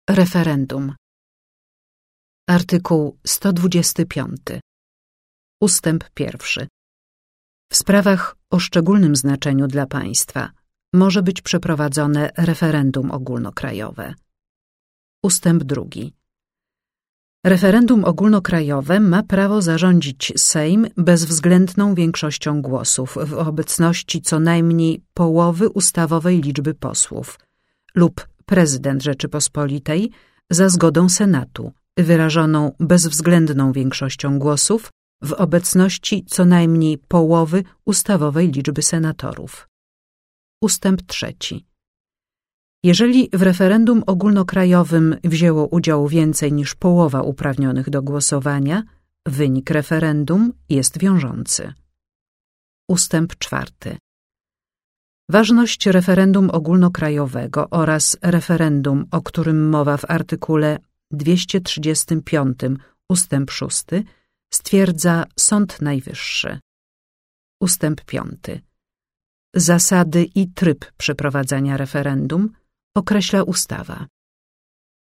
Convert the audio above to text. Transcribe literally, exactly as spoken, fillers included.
Referendum. Artykuł sto dwudziesty piąty. Ustęp pierwszy. W sprawach o szczególnym znaczeniu dla państwa może być przeprowadzone referendum ogólnokrajowe. Ustęp drugi. Referendum ogólnokrajowe ma prawo zarządzić Sejm bezwzględną większością głosów w obecności co najmniej połowy ustawowej liczby posłów lub prezydent Rzeczypospolitej za zgodą Senatu, wyrażoną bezwzględną większością głosów w obecności co najmniej połowy ustawowej liczby senatorów. Ustęp trzeci. Jeżeli w referendum ogólnokrajowym wzięło udział więcej niż połowa uprawnionych do głosowania, wynik referendum jest wiążący. Ustęp czwarty. Ważność referendum ogólnokrajowego oraz referendum, o którym mowa w artykule dwieście trzydziestym piątym ustęp szósty, stwierdza Sąd Najwyższy. Ustęp piąty. Zasady i tryb przeprowadzania referendum określa ustawa.